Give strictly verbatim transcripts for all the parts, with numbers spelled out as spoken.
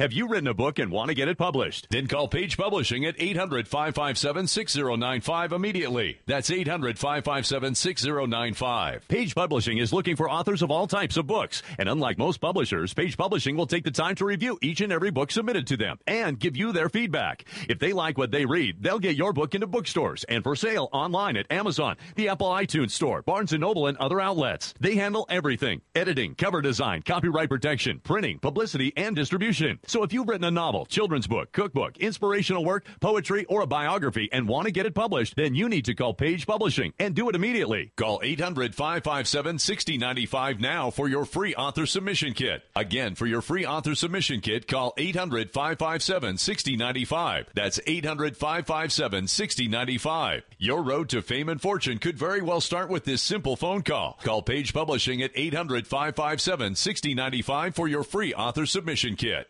Have you written a book and want to get it published? Then call Page Publishing at eight hundred, five five seven, six zero nine five immediately. That's eight hundred, five five seven, six zero nine five. Page Publishing is looking for authors of all types of books. And unlike most publishers, Page Publishing will take the time to review each and every book submitted to them and give you their feedback. If they like what they read, they'll get your book into bookstores and for sale online at Amazon, the Apple iTunes Store, Barnes and Noble, and other outlets. They handle everything: editing, cover design, copyright protection, printing, publicity, and distribution. So if you've written a novel, children's book, cookbook, inspirational work, poetry, or a biography and want to get it published, then you need to call Page Publishing and do it immediately. Call eight hundred, five five seven, six zero nine five now for your free author submission kit. Again, for your free author submission kit, call eight hundred, five five seven, six zero nine five. That's eight hundred, five five seven, six zero nine five. Your road to fame and fortune could very well start with this simple phone call. Call Page Publishing at eight hundred, five five seven, six zero nine five for your free author submission kit.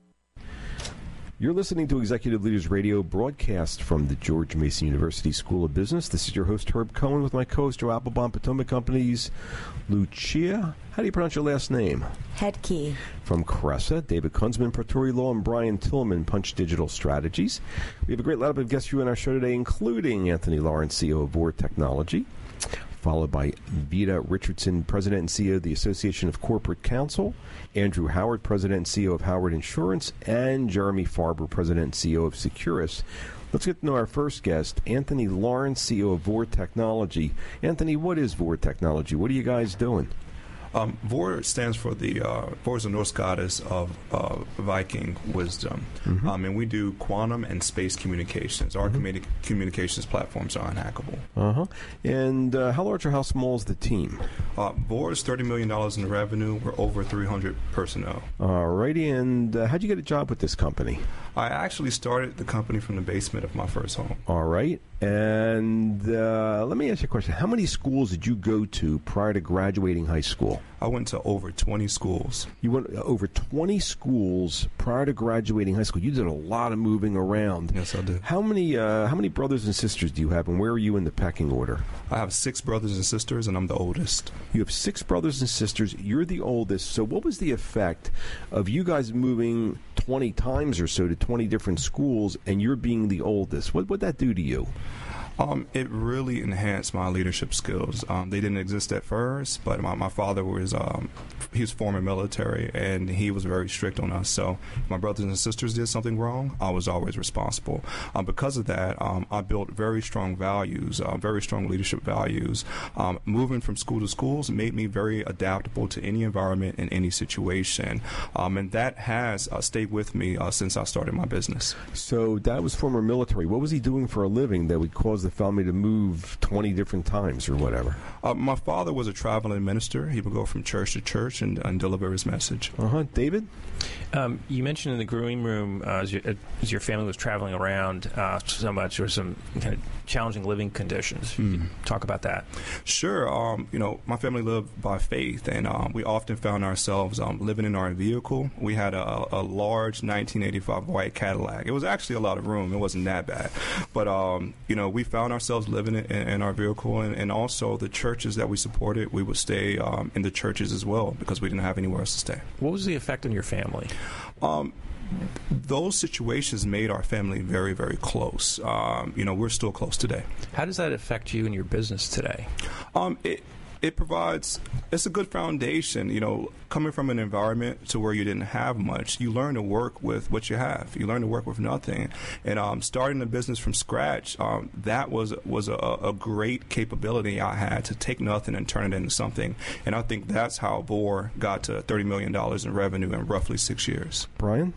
You're listening to Executive Leaders Radio, broadcast from the George Mason University School of Business. This is your host, Herb Cohen, with my co-host, Joe Applebaum, Potomac Company's Lucia. How do you pronounce your last name? Headkey. From Cressa, David Kunzman, Pretori Law, and Brian Tillman, Punch Digital Strategies. We have a great lineup of guests for you on our show today, including Anthony Lawrence, C E O of Vore Technology, followed by Vita Richardson, President and C E O of the Association of Corporate Counsel, Andrew Howard, President and C E O of Howard Insurance, and Jeremy Farber, President and C E O of Securus. Let's get to know our first guest, Anthony Lawrence, C E O of Vore Technology. Anthony, what is Vore Technology? What are you guys doing? Um, Vore stands for the uh, Vore is the Norse goddess of uh, Viking wisdom, mm-hmm. um, and we do quantum and space communications. Our mm-hmm. communi- communications platforms are unhackable. Uh huh. And uh, how large or how small is the team? Uh, Vore is thirty million dollars in revenue. We're over three hundred personnel. All righty. And uh, how'd you get a job with this company? I actually started the company from the basement of my first home. All right. And uh, let me ask you a question. How many schools did you go to prior to graduating high school? I went to over twenty schools. You went uh, over twenty schools prior to graduating high school. You did a lot of moving around. Yes, I did. How many uh, how many brothers and sisters do you have, and where are you in the pecking order? I have six brothers and sisters, and I'm the oldest. You have six brothers and sisters. You're the oldest. So what was the effect of you guys moving twenty times or so to twenty different schools, and you're being the oldest? What would that do to you? Um, it really enhanced my leadership skills. Um, they didn't exist at first, but my, my father was um, he was former military, and he was very strict on us. So if my brothers and sisters did something wrong, I was always responsible. Um, because of that, um, I built very strong values, uh, very strong leadership values. Um, moving from school to schools made me very adaptable to any environment and any situation, um, and that has uh, stayed with me uh, since I started my business. So Dad was former military. What was he doing for a living that would cause the family to move twenty different times or whatever? Uh, my father was a traveling minister. He would go from church to church and, and deliver his message. Uh-huh. David? Um, you mentioned in the growing room, uh, as, your, as your family was traveling around uh, so much, there were some kind of challenging living conditions. Mm. Talk about that. Sure. Um, you know, my family lived by faith, and um, we often found ourselves um, living in our vehicle. We had a, a large nineteen eighty-five white Cadillac. It was actually a lot of room. It wasn't that bad. But, um, you know, we found ourselves living in, in our vehicle, and, and also the churches that we supported, we would stay um, in the churches as well because we didn't have anywhere else to stay. What was the effect on your family? Um, those situations made our family very, very close. Um, you know, we're still close today. How does that affect you and your business today? Um, it it provides, it's a good foundation. You know, coming from an environment to where you didn't have much, you learn to work with what you have. You learn to work with nothing. And um, starting a business from scratch, um, that was was a, a great capability I had to take nothing and turn it into something. And I think that's how Vore got to thirty million dollars in revenue in roughly six years. Brian?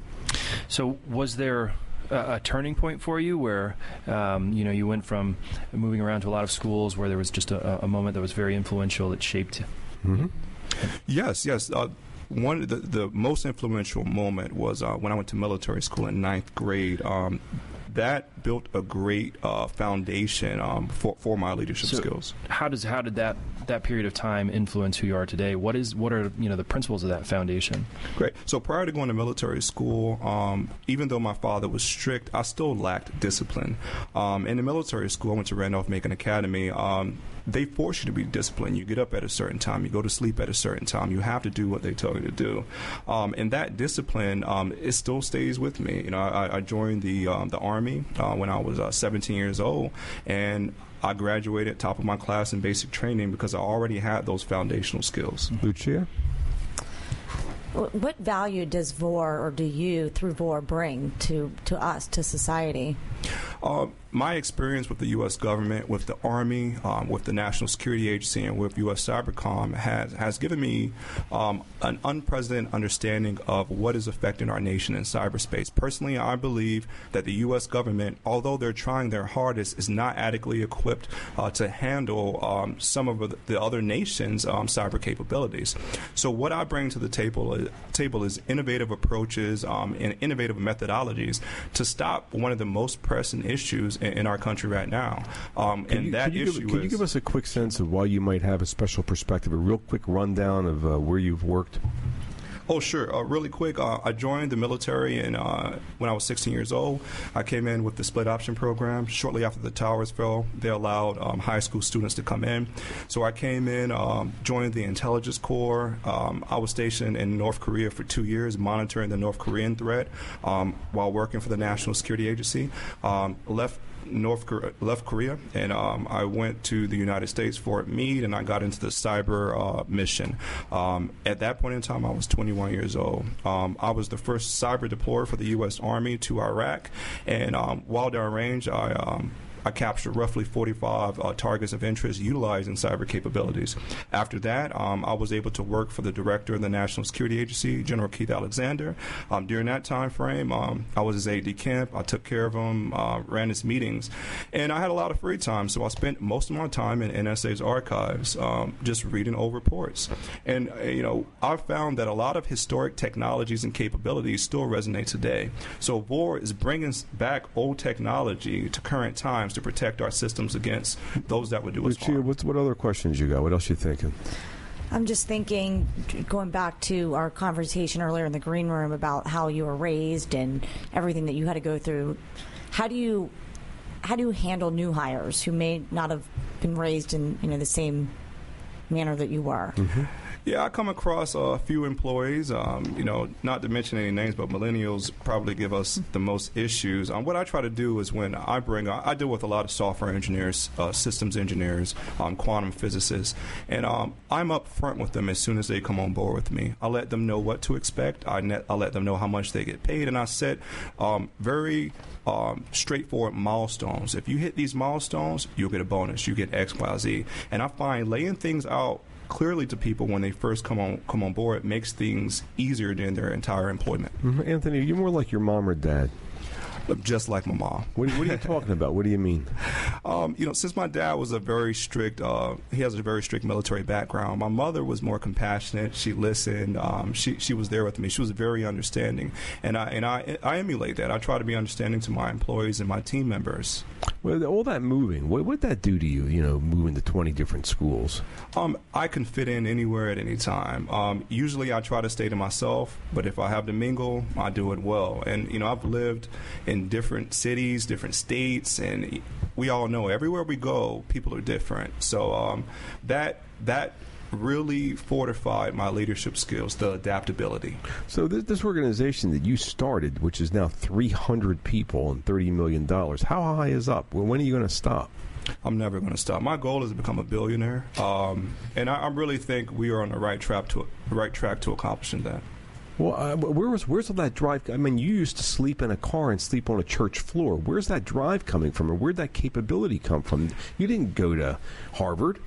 So was there a, a turning point for you where, um, you know, you went from moving around to a lot of schools where there was just a, a moment that was very influential that shaped you? Mm-hmm. Yes, yes. Uh, one of the, the most influential moment was uh, when I went to military school in ninth grade. Um, that built a great uh, foundation um, for, for my leadership so skills. How does how did that, that period of time influence who you are today? What is what are you know the principles of that foundation? Great. So prior to going to military school, um, even though my father was strict, I still lacked discipline. Um, in the military school, I went to Randolph-Macon Academy. Um, they force you to be disciplined. You get up at a certain time, you go to sleep at a certain time. You have to do what they tell you to do, um, and that discipline um, it still stays with me. You know, I, I joined the um, the Army uh, when I was uh, seventeen years old, and I graduated top of my class in basic training because I already had those foundational skills. Lucia? What value does V O R, or do you, through V O R, bring to, to us, to society? Uh, my experience with the U S government, with the Army, um, with the National Security Agency, and with U S Cybercom has, has given me um, an unprecedented understanding of what is affecting our nation in cyberspace. Personally, I believe that the U S government, although they're trying their hardest, is not adequately equipped uh, to handle um, some of the other nations' um, cyber capabilities. So what I bring to the table is, table is innovative approaches um, and innovative methodologies to stop one of the most pressing issues in, in our country right now. Um, and you, that you issue give, Can is, you give us a quick sense of why you might have a special perspective, a real quick rundown of uh, where you've worked? Oh, sure. Uh, really quick, uh, I joined the military in, uh, when I was sixteen years old. I came in with the split option program. Shortly after the towers fell, they allowed um, high school students to come in. So I came in, um, joined the intelligence corps. Um, I was stationed in North Korea for two years, monitoring the North Korean threat um, while working for the National Security Agency. Um, left North Korea, left Korea, and um, I went to the United States, Fort Meade, and I got into the cyber uh, mission. Um, at that point in time, I was twenty-one years old. Um, I was the first cyber deployer for the U S Army to Iraq, and um, while downrange, I um, I captured roughly forty-five uh, targets of interest utilizing cyber capabilities. After that, um, I was able to work for the director of the National Security Agency, General Keith Alexander. Um, during that time frame, um, I was his aide-de-camp. I took care of him, uh, ran his meetings, and I had a lot of free time, so I spent most of my time in N S A's archives um, just reading old reports. And, uh, you know, I've found that a lot of historic technologies and capabilities still resonate today. So V O R is bringing back old technology to current times to protect our systems against those that would do us Lucia, harm. what's, what other questions you got? What else you thinking? I'm just thinking, going back to our conversation earlier in the green room about how you were raised and everything that you had to go through. How do you how do you handle new hires who may not have been raised in you know the same manner that you were? Mm-hmm. Yeah, I come across a few employees, um, you know, not to mention any names, but millennials probably give us the most issues. Um, what I try to do is when I bring, I deal with a lot of software engineers, uh, systems engineers, um, quantum physicists, and um, I'm up front with them as soon as they come on board with me. I let them know what to expect. I, net, I let them know how much they get paid, and I set um, very Um, straightforward milestones. If you hit these milestones, you'll get a bonus. You get X, Y, Z. And I find laying things out clearly to people when they first come on come on board makes things easier during their entire employment. Mm-hmm. Anthony, you're more like your mom or dad. Just like my mom. What, what are you talking about? What do you mean? Um, you know, since my dad was a very strict, uh, he has a very strict military background. My mother was more compassionate. She listened. Um, she she was there with me. She was very understanding, and I and I I emulate that. I try to be understanding to my employees and my team members. Well, all that moving, what would that do to you? You know, moving to twenty different schools. Um, I can fit in anywhere at any time. Um, usually, I try to stay to myself, but if I have to mingle, I do it well. And you know, I've lived in different cities, different states, and we all know everywhere we go, people are different. So um, that that really fortified my leadership skills, the adaptability. So this, this organization that you started, which is now three hundred people and thirty million dollars, how high is up? Well, when are you going to stop? I'm never going to stop. My goal is to become a billionaire, um, and I, I really think we are on the right track to right track to accomplishing that. Well, uh, where was where's all that drive? I mean, you used to sleep in a car and sleep on a church floor. Where's that drive coming from, or where'd that capability come from? You didn't go to Harvard.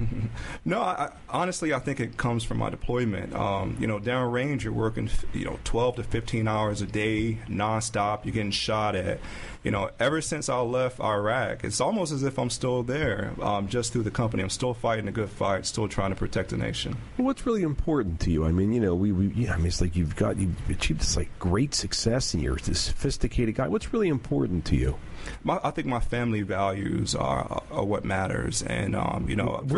No, I, honestly, I think it comes from my deployment. Um, you know, downrange, you're working, you know, twelve to fifteen hours a day, nonstop. You're getting shot at. You know, ever since I left Iraq, it's almost as if I'm still there, um, just through the company. I'm still fighting a good fight, still trying to protect the nation. Well, what's really important to you? I mean, you know, we, we yeah, I mean, it's like you've got you've achieved this like great success, and you're this sophisticated guy. What's really important to you? My, I think my family values are, are what matters, and um, you know, where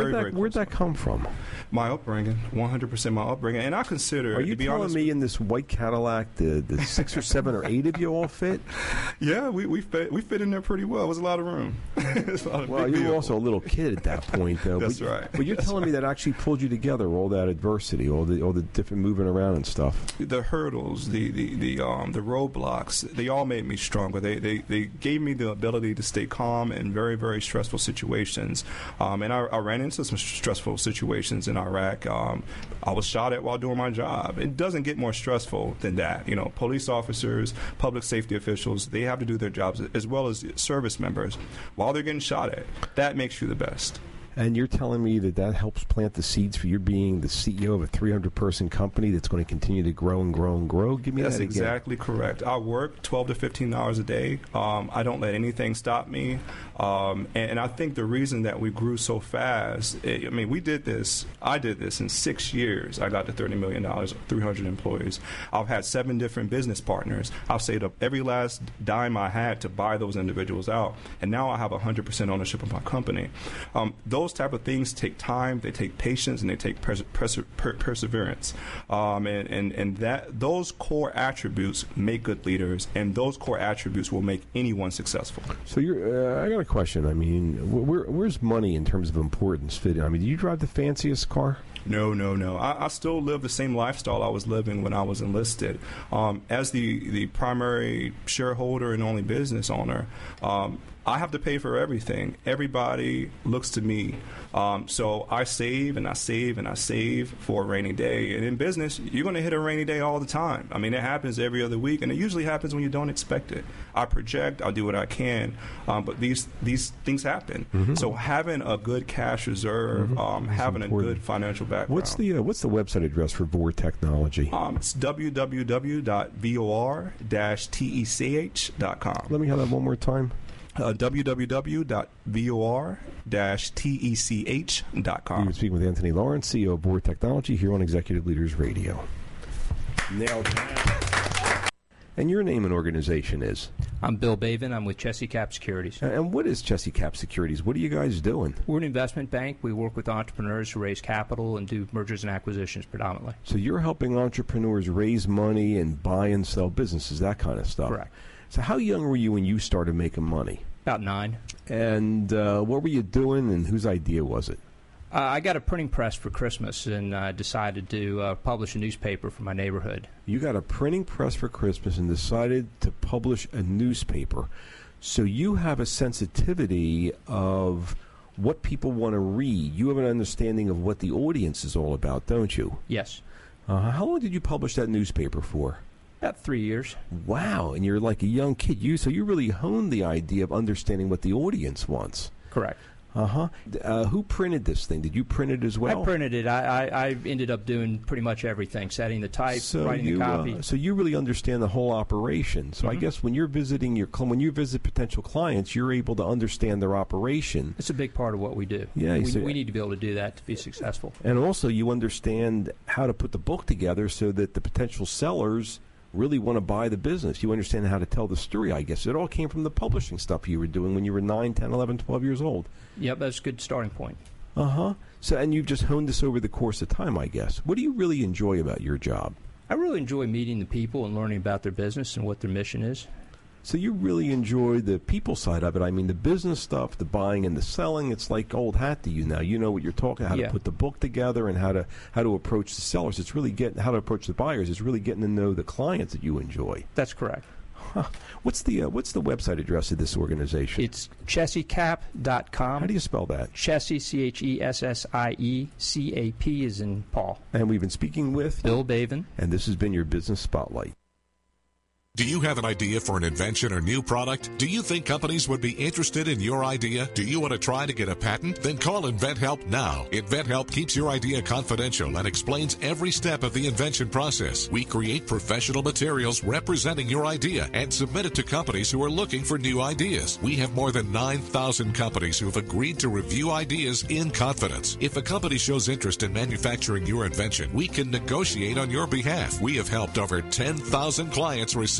very, that, very where'd that come from? My upbringing, one hundred percent my upbringing. And I consider, Are you to be telling honest, me in this white Cadillac, the, the six or seven or eight of you all fit? Yeah, we we fit, we fit in there pretty well. It was a lot of room. It's a lot of Well, big you were vehicle. also a little kid at that point, though. That's but, right. But you're That's telling me that actually pulled you together, all that adversity, all the all the different moving around and stuff. The hurdles, the the the um the roadblocks, they all made me stronger. They they they gave me the ability to stay calm in very very stressful situations. Um, and I, I ran into some stressful situations in Iraq. Um, I was shot at while doing my job. It doesn't get more stressful than that. You know, police officers, public safety officials, they have to do their jobs as well as service members while they're getting shot at. That makes you the best. And you're telling me that that helps plant the seeds for you being the C E O of a three hundred person company that's going to continue to grow and grow and grow? Give me That's that again. That's exactly correct. I work twelve to fifteen hours a day. Um, I don't let anything stop me. Um, and, and I think the reason that we grew so fast, it, I mean, we did this, I did this in six years. I got to thirty million dollars, three hundred employees. I've had seven different business partners. I've saved up every last dime I had to buy those individuals out. And now I have one hundred percent ownership of my company. Um, those type of things take time, they take patience, and they take pers- pers- per- perseverance. Um, and, and, and that those core attributes make good leaders, and those core attributes will make anyone successful. So you're, uh, I got a question. I mean, where, where's money in terms of importance fit in? I mean, do you drive the fanciest car? No, no, no. I, I still live the same lifestyle I was living when I was enlisted. Um, as the, the primary shareholder and only business owner, um, I have to pay for everything. Everybody looks to me. Um, so I save and I save and I save for a rainy day. And in business, you're going to hit a rainy day all the time. I mean, it happens every other week, and it usually happens when you don't expect it. I project, I'll do what I can, um, but these these things happen. Mm-hmm. So having a good cash reserve, mm-hmm. um, having important. a good financial background. What's the uh, what's the website address for Vore Technology? Um, it's w w w dot vor dash tech dot com. Let me have that one more time. Uh, w w w dot vor dash tech dot com. You're speaking with Anthony Lawrence, C E O of Vore Technology, here on Executive Leaders Radio. Nailed it. And your name and organization is? I'm Bill Bavin. I'm with Chessie Cap Securities. And what is Chessie Cap Securities? What are you guys doing? We're an investment bank. We work with entrepreneurs to raise capital and do mergers and acquisitions predominantly. So you're helping entrepreneurs raise money and buy and sell businesses, that kind of stuff? Correct. So how young were you when you started making money? About nine. And uh, what were you doing, and whose idea was it? Uh, I got a printing press for Christmas and uh, decided to uh, publish a newspaper for my neighborhood. You got a printing press for Christmas and decided to publish a newspaper. So you have a sensitivity of what people want to read. You have an understanding of what the audience is all about, don't you? Yes. Uh, how long did you publish that newspaper for? About three years. Wow, and you're like a young kid. You so you really honed the idea of understanding what the audience wants. Correct. Uh-huh. Uh, who printed this thing? Did you print it as well? I printed it. I, I, I ended up doing pretty much everything, setting the type, so writing you, the copy. Uh, so you really understand the whole operation. So mm-hmm. I guess when you're visiting your when you visit potential clients, you're able to understand their operation. It's a big part of what we do. Yeah, we, so, we need to be able to do that to be successful. And also you understand how to put the book together so that the potential sellers really want to buy the business. You understand how to tell the story, I guess. It all came from the publishing stuff you were doing when you were nine, ten, eleven, twelve years old. Yep, that's a good starting point. Uh-huh. So, and you've just honed this over the course of time, I guess. What do you really enjoy about your job? I really enjoy meeting the people and learning about their business and what their mission is. So you really enjoy the people side of it. I mean, the business stuff, the buying and the selling, it's like old hat to you now. You know what you're talking, how yeah. to put the book together and how to how to approach the sellers. It's really getting, how to approach the buyers. It's really getting to know the clients that you enjoy. That's correct. Huh. What's the uh, what's the website address of this organization? It's chessie cap dot com. How do you spell that? Chessie, C H E S S I E, C A P is in Paul. And we've been speaking with Bill Bavin. And this has been your Business Spotlight. Do you have an idea for an invention or new product? Do you think companies would be interested in your idea? Do you want to try to get a patent? Then call InventHelp now. InventHelp keeps your idea confidential and explains every step of the invention process. We create professional materials representing your idea and submit it to companies who are looking for new ideas. We have more than nine thousand companies who have agreed to review ideas in confidence. If a company shows interest in manufacturing your invention, we can negotiate on your behalf. We have helped over ten thousand clients receive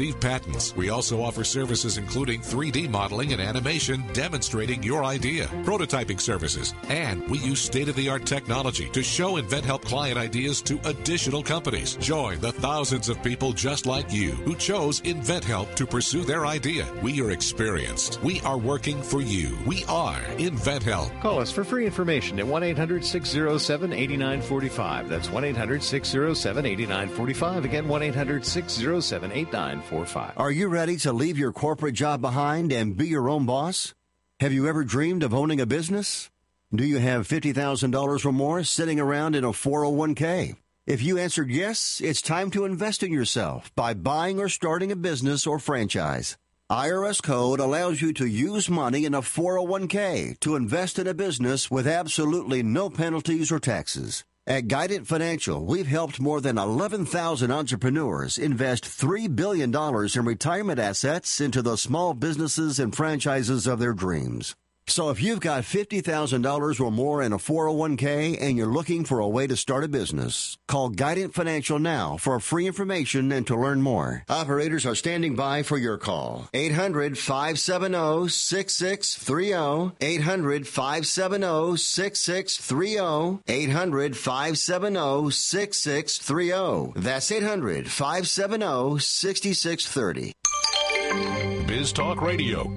receive patents. We also offer services including three D modeling and animation demonstrating your idea, prototyping services, and we use state-of-the-art technology to show InventHelp client ideas to additional companies. Join the thousands of people just like you who chose InventHelp to pursue their idea. We are experienced. We are working for you. We are InventHelp. Call us for free information at one eight hundred six oh seven eight nine four five. That's one eight hundred six oh seven eight nine four five. Again, one eight hundred six oh seven eight nine four five. Are you ready to leave your corporate job behind and be your own boss? Have you ever dreamed of owning a business? Do you have fifty thousand dollars or more sitting around in a four oh one k? If you answered yes, it's time to invest in yourself by buying or starting a business or franchise. I R S Code allows you to use money in a four oh one k to invest in a business with absolutely no penalties or taxes. At Guidant Financial, we've helped more than eleven thousand entrepreneurs invest three billion dollars in retirement assets into the small businesses and franchises of their dreams. So if you've got fifty thousand dollars or more in a four oh one k and you're looking for a way to start a business, call Guidant Financial now for free information and to learn more. Operators are standing by for your call. eight hundred five seven zero six six three zero. eight hundred five seven zero six six three zero. eight hundred five seven zero six six three zero. That's eight hundred five seven zero six six three zero. Biz Talk Radio.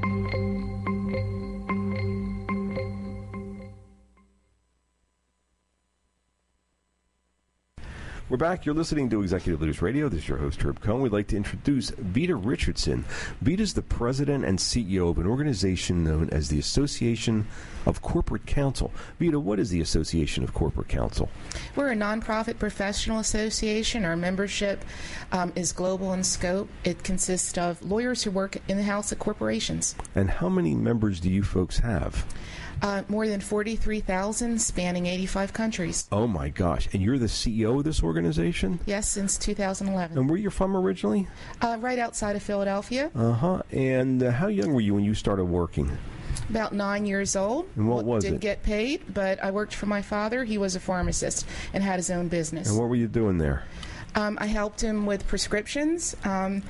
We're back. You're listening to Executive Leaders Radio. This is your host, Herb Cohen. We'd like to introduce Vita Richardson. Vita is the president and C E O of an organization known as the Association of Corporate Counsel. Vita, what is the Association of Corporate Counsel? We're a nonprofit professional association. Our membership um, is global in scope. It consists of lawyers who work in the house at corporations. And how many members do you folks have? Uh, more than forty-three thousand, spanning eighty-five countries. Oh, my gosh. And you're the C E O of this organization? Yes, since two thousand eleven. And where are you from originally? Uh, right outside of Philadelphia. Uh-huh. And uh, how young were you when you started working? About nine years old. And what was Didn't it? get paid, but I worked for my father. He was a pharmacist and had his own business. And what were you doing there? Um, I helped him with prescriptions. Um,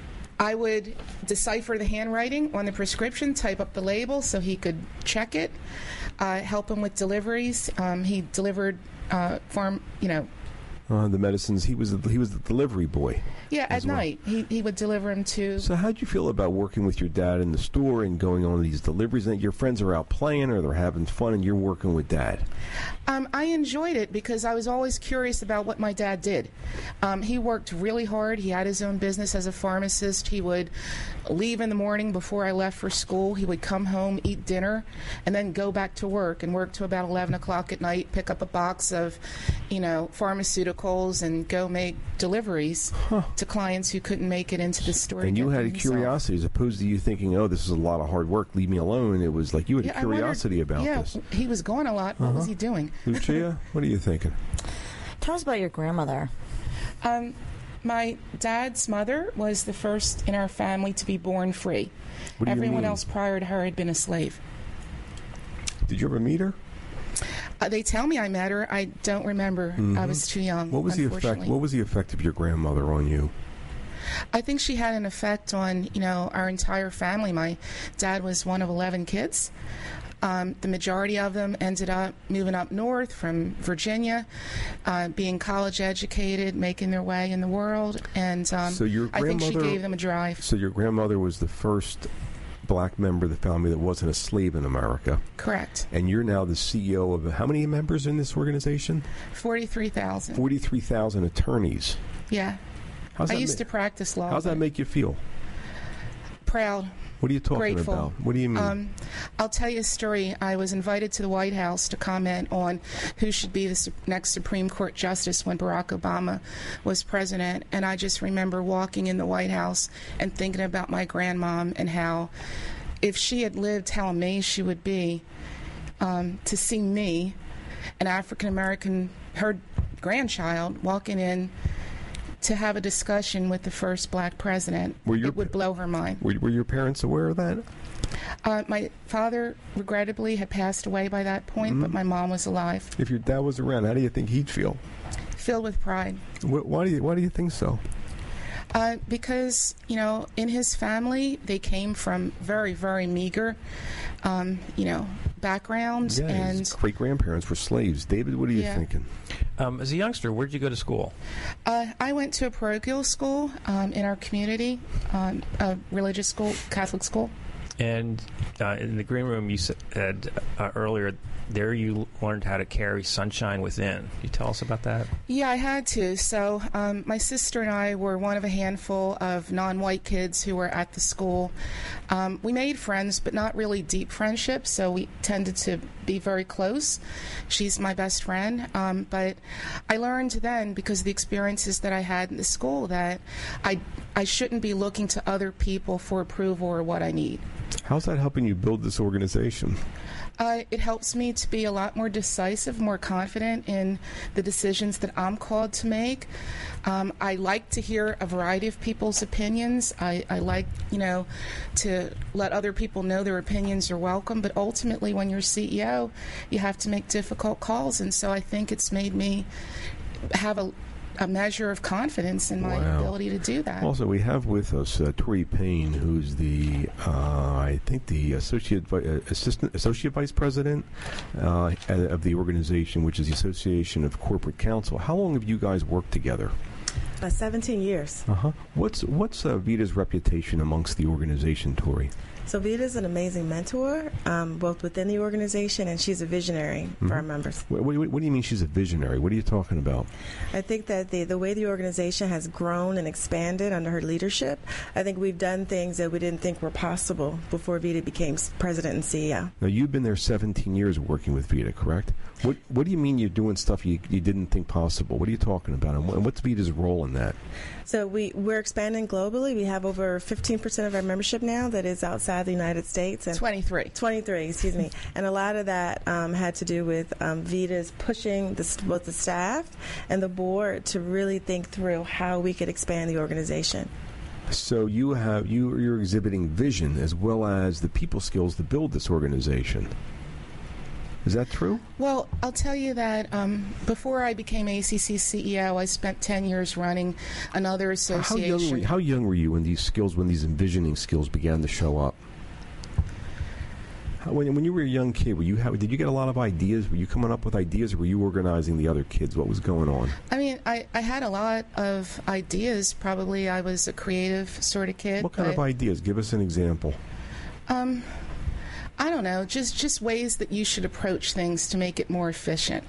I would decipher the handwriting on the prescription, type up the label so he could check it, uh, help him with deliveries. Um, he delivered uh, farm, you know. Uh, the medicines. He was he was the delivery boy. Yeah, at well. night. He he would deliver them to. So how'd you feel about working with your dad in the store and going on these deliveries? And your friends are out playing or they're having fun and you're working with Dad? Um, I enjoyed it because I was always curious about what my dad did. Um, he worked really hard. He had his own business as a pharmacist. He would leave in the morning before I left for school. He would come home, eat dinner, and then go back to work and work to about eleven o'clock at night, pick up a box of, you know, pharmaceuticals and go make deliveries huh. to clients who couldn't make it into the store. And you had a himself. curiosity as opposed to you thinking, oh, this is a lot of hard work, leave me alone. It was like you had yeah, a curiosity wondered, about yeah, this. He was gone a lot. What uh-huh. was he doing? Lucia, what are you thinking? Tell us about your grandmother. Um, my dad's mother was the first in our family to be born free. What do you Everyone mean? else prior to her had been a slave. Did you ever meet her? Uh, they tell me I met her. I don't remember. Mm-hmm. I was too young. What was the effect? What was the effect of your grandmother on you? I think she had an effect on, you know, our entire family. My dad was one of eleven kids. Um, the majority of them ended up moving up north from Virginia, uh, being college educated, making their way in the world, and um, so your I think she grandmother- gave them a drive. So your grandmother was the first black member of the family that wasn't a slave in America. Correct. And you're now the C E O of how many members in this organization? forty-three thousand. forty-three thousand attorneys. Yeah. How's I that used ma- to practice law. How's that make you feel? Proud. What are you talking Grateful. about? What do you mean? Um, I'll tell you a story. I was invited to the White House to comment on who should be the su- next Supreme Court justice when Barack Obama was president. And I just remember walking in the White House and thinking about my grandmom and how, if she had lived, how amazed she would be um, to see me, an African American, her grandchild, walking in to have a discussion with the first black president. Were your, it would blow her mind. Were, were your parents aware of that? Uh, my father, regrettably, had passed away by that point, Mm-hmm. but my mom was alive. If your dad was around, how do you think he'd feel? Filled with pride. Wh- Why do you Why do you think so? Uh, because, you know, in his family, they came from very, very meager, um, you know, backgrounds. Yeah, and his great-grandparents were slaves. David, what are you Yeah. thinking? Um, as a youngster, where did you go to school? Uh, I went to a parochial school um, in our community, um, a religious school, Catholic school. And uh, in the green room, you said uh, earlier, there you learned how to carry sunshine within. Can you tell us about that? Yeah, I had to. So um, my sister and I were one of a handful of non-white kids who were at the school. Um, we made friends, but not really deep friendships, so we tended to be very close. She's my best friend. Um, but I learned then, because of the experiences that I had in the school, that I, I shouldn't be looking to other people for approval or what I need. How's that helping you build this organization? Uh, it helps me to be a lot more decisive, more confident in the decisions that I'm called to make. Um, I like to hear a variety of people's opinions. I, I like, you know, to let other people know their opinions are welcome. But ultimately, when you're C E O, you have to make difficult calls. And so I think it's made me have a a measure of confidence in my Wow. ability to do that. Also, we have with us uh, Tori Payne, who's the, uh, I think, the associate vi- uh, assistant associate vice president uh, of the organization, which is the Association of Corporate Counsel. How long have you guys worked together? Uh, seventeen years. Uh huh. What's what's uh, Vita's reputation amongst the organization, Tori? So Vita's an amazing mentor, um, both within the organization, and she's a visionary Mm-hmm. for our members. What, what, what do you mean she's a visionary? What are you talking about? I think that the, the way the organization has grown and expanded under her leadership, I think we've done things that we didn't think were possible before Vita became s- president and C E O. Now, you've been there seventeen years working with Vita, correct? What What do you mean you're doing stuff you, you didn't think possible? What are you talking about? And, what, and what's Vita's role in that? So we, we're expanding globally. We have over fifteen percent of our membership now that is outside the United States. And twenty-three. twenty-three, excuse me. And a lot of that um, had to do with um, Vita's pushing the, both the staff and the board to really think through how we could expand the organization. So you have you you're exhibiting vision as well as the people skills to build this organization. Is that true? Well, I'll tell you that um, before I became A C C C E O, I spent ten years running another How association. young, were, how young were you when these skills, when these envisioning skills began to show up? How, when, when you were a young kid, were you have, did you get a lot of ideas? Were you coming up with ideas, or were you organizing the other kids? What was going on? I mean, I, I had a lot of ideas. Probably I was a creative sort of kid. What kind but, of ideas? Give us an example. Um, I don't know, just, just ways that you should approach things to make it more efficient.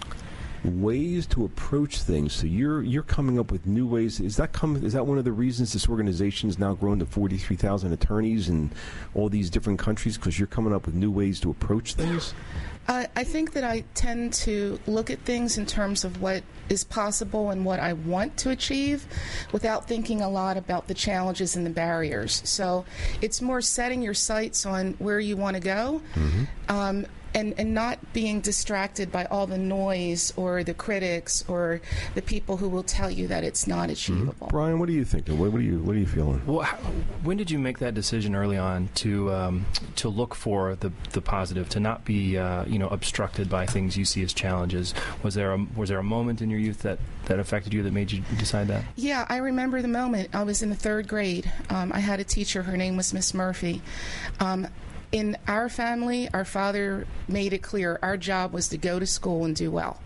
Ways to approach things. So you're you're coming up with new ways. Is that come? Is that one of the reasons this organization has now grown to forty-three thousand attorneys in all these different countries? Because you're coming up with new ways to approach things. Uh, I think that I tend to look at things in terms of what is possible and what I want to achieve without thinking a lot about the challenges and the barriers. So it's more setting your sights on where you want to go. Mm-hmm. Um, And, and not being distracted by all the noise or the critics or the people who will tell you that it's not achievable. Mm-hmm. Brian, what are you thinking? What, what are you What are you feeling? Well, how, when did you make that decision early on to um, to look for the the positive, to not be uh, you know obstructed by things you see as challenges? Was there a was there a moment in your youth that, that affected you that made you decide that? Yeah, I remember the moment. I was in the third grade. Um, I had a teacher. Her name was Miss Murphy. Um, In our family, our father made it clear our job was to go to school and do well.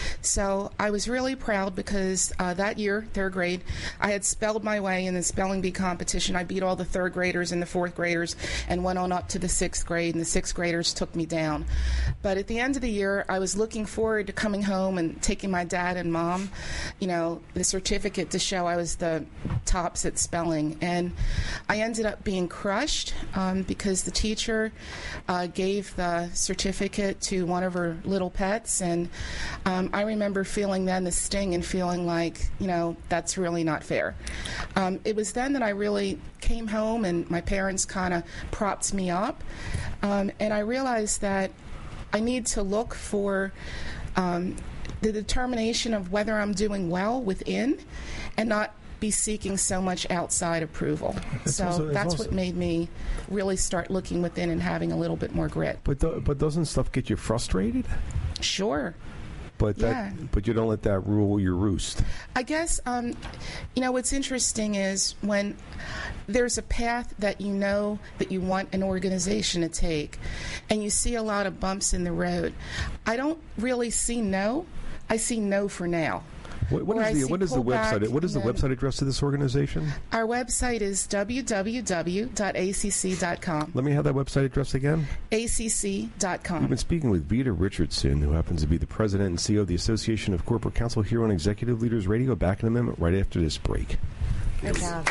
So I was really proud because uh, that year, third grade, I had spelled my way in the spelling bee competition. I beat all the third graders and the fourth graders and went on up to the sixth grade, and the sixth graders took me down. But at the end of the year, I was looking forward to coming home and taking my dad and mom, you know, the certificate to show I was the tops at spelling. And I ended up being crushed um, because the teacher Uh, gave the certificate to one of her little pets, and um, I remember feeling then the sting and feeling like, you know, that's really not fair. Um, it was then that I really came home and my parents kind of propped me up, um, and I realized that I need to look for um, the determination of whether I'm doing well within and not be seeking so much outside approval. It's so also- it's that's also- what made me really start looking within and having a little bit more grit. But do, but doesn't stuff get you frustrated? Sure. But that, Yeah. but you don't let that rule your roost. I guess, um, you know, what's interesting is when there's a path that you know that you want an organization to take, and you see a lot of bumps in the road, I don't really see no. I see no for now. What, what is the what is the website? What is the website address to this organization? Our website is w w w dot a c c dot com. Let me have that website address again. a c c dot com. We've been speaking with Vita Richardson, who happens to be the president and C E O of the Association of Corporate Counsel here on Executive Leaders Radio. Back in a minute, right after this break. Good job.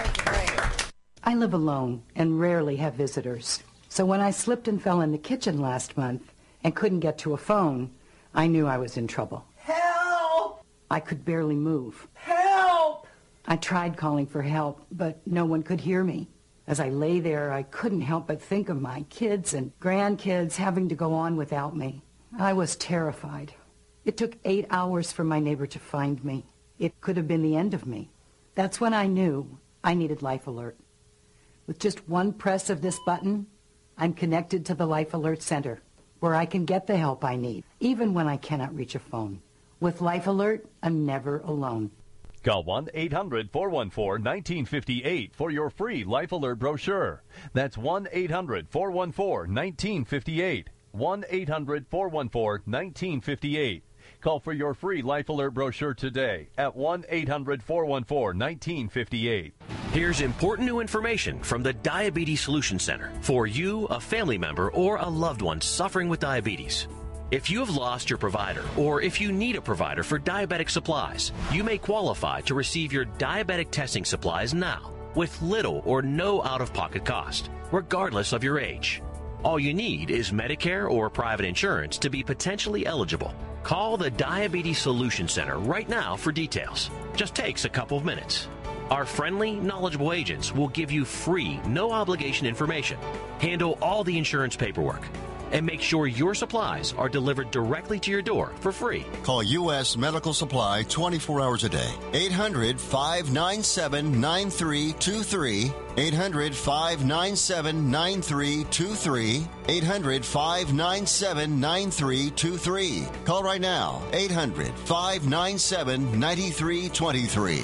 I live alone and rarely have visitors. So when I slipped and fell in the kitchen last month and couldn't get to a phone, I knew I was in trouble. Help! I could barely move. Help! I tried calling for help, but no one could hear me. As I lay there, I couldn't help but think of my kids and grandkids having to go on without me. I was terrified. It took eight hours for my neighbor to find me. It could have been the end of me. That's when I knew I needed Life Alert. With just one press of this button, I'm connected to the Life Alert Center, where I can get the help I need, even when I cannot reach a phone. With Life Alert, I'm never alone. Call one eight hundred four one four one nine five eight for your free Life Alert brochure. That's one eight hundred four one four one nine five eight. one eight hundred four one four one nine five eight. Call for your free Life Alert brochure today at one eight hundred four one four one nine five eight. Here's important new information from the Diabetes Solution Center for you, a family member, or a loved one suffering with diabetes. If you have lost your provider, or if you need a provider for diabetic supplies, you may qualify to receive your diabetic testing supplies now with little or no out-of-pocket cost, regardless of your age. All you need is Medicare or private insurance to be potentially eligible. Call the Diabetes Solution Center right now for details. Just takes a couple of minutes. Our friendly, knowledgeable agents will give you free, no-obligation information, handle all the insurance paperwork, and make sure your supplies are delivered directly to your door for free. Call U S Medical Supply twenty-four hours a day. eight hundred five nine seven nine three two three. eight hundred five nine seven nine three two three. eight hundred five nine seven nine three two three. Call right now. eight hundred five nine seven nine three two three.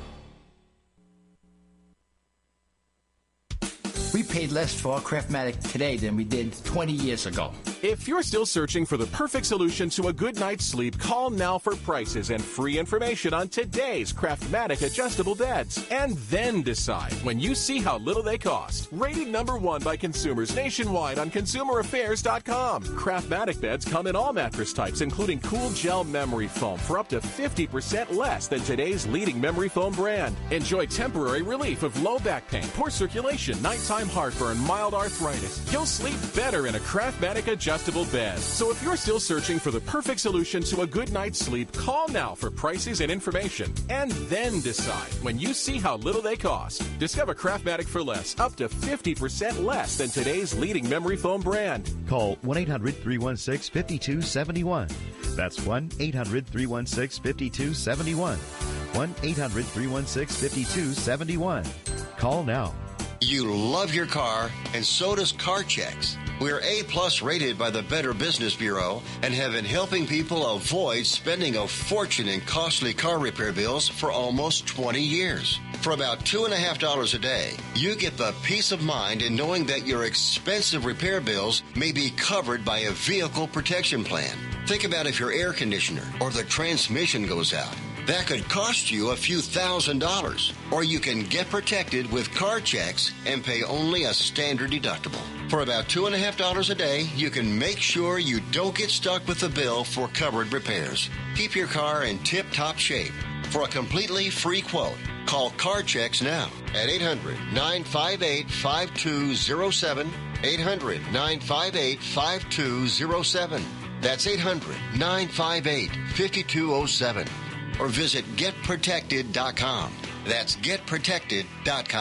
We paid less for our Craftmatic today than we did twenty years ago. If you're still searching for the perfect solution to a good night's sleep, call now for prices and free information on today's Craftmatic adjustable beds. And then decide when you see how little they cost. Rated number one by consumers nationwide on consumer affairs dot com. Craftmatic beds come in all mattress types, including cool gel memory foam for up to fifty percent less than today's leading memory foam brand. Enjoy temporary relief of low back pain, poor circulation, nighttime heartburn, mild arthritis. You'll sleep better in a Craftmatic adjustable bed. So if you're still searching for the perfect solution to a good night's sleep, call now for prices and information. And then decide when you see how little they cost. Discover Craftmatic for less, up to fifty percent less than today's leading memory foam brand. Call one eight hundred three one six five two seven one. That's one eight hundred three one six five two seven one. one eight hundred three one six five two seven one. Call now. You love your car, and so does CarChecks. We're A-plus rated by the Better Business Bureau and have been helping people avoid spending a fortune in costly car repair bills for almost twenty years. For about two and a half dollars a day, you get the peace of mind in knowing that your expensive repair bills may be covered by a vehicle protection plan. Think about if your air conditioner or the transmission goes out. That could cost you a few thousand dollars. Or you can get protected with CarChecks and pay only a standard deductible. For about two and a half dollars a day, you can make sure you don't get stuck with the bill for covered repairs. Keep your car in tip-top shape. For a completely free quote, call CarChecks now at eight hundred nine five eight five two zero seven. eight hundred nine five eight five two zero seven. That's eight hundred nine five eight five two zero seven. Or visit get protected dot com. That's get protected dot com.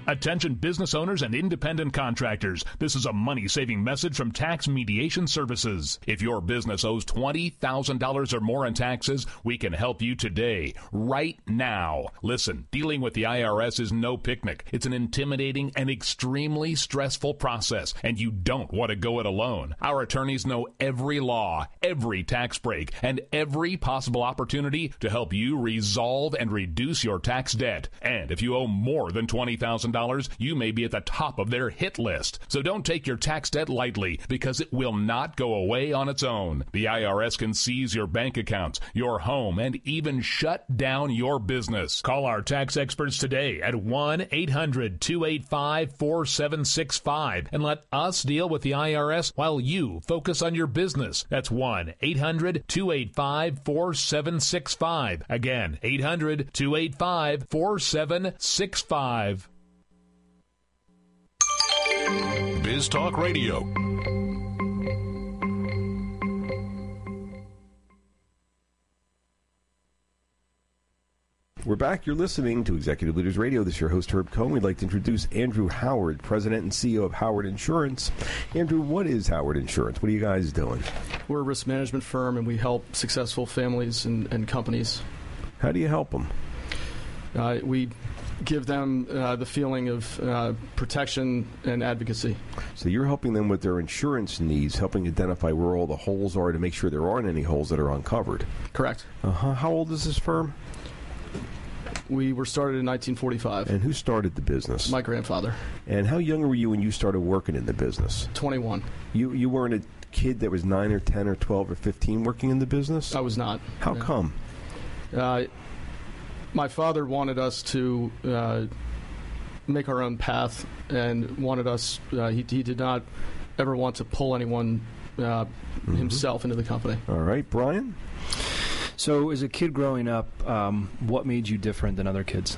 Attention business owners and independent contractors. This is a money-saving message from Tax Mediation Services. If your business owes twenty thousand dollars or more in taxes, we can help you today, right now. Listen, dealing with the I R S is no picnic. It's an intimidating and extremely stressful process, and you don't want to go it alone. Our attorneys know every law, every tax break, and every possible opportunity to help you resolve and reduce your tax debt. And if you owe more than twenty thousand dollars, you may be at the top of their hit list. So don't take your tax debt lightly, because it will not go away on its own. The I R S can seize your bank accounts, your home, and even shut down your business. Call our tax experts today at one eight hundred two eight five four seven six five and let us deal with the I R S while you focus on your business. That's one eight hundred two eight five four seven six five. Again, eight hundred two eight five four seven six five. Biz Talk Radio. We're back. You're listening to Executive Leaders Radio. This is your host, Herb Cohen. We'd like to introduce Andrew Howard, President and C E O of Howard Insurance. Andrew, what is Howard Insurance? What are you guys doing? We're a risk management firm, and we help successful families and, and companies. How do you help them? Uh, we give them uh, the feeling of uh, protection and advocacy. So you're helping them with their insurance needs, helping identify where all the holes are to make sure there aren't any holes that are uncovered. Correct. Uh-huh. How old is this firm? We were started in nineteen forty-five. And who started the business? My grandfather. And how young were you when you started working in the business? twenty-one. You you weren't a kid that was nine or ten or twelve or fifteen working in the business? I was not. How no. come? Uh, my father wanted us to uh, make our own path and wanted us, uh, he, he did not ever want to pull anyone uh, mm-hmm. himself into the company. All right. Brian? So as a kid growing up, um, what made you different than other kids?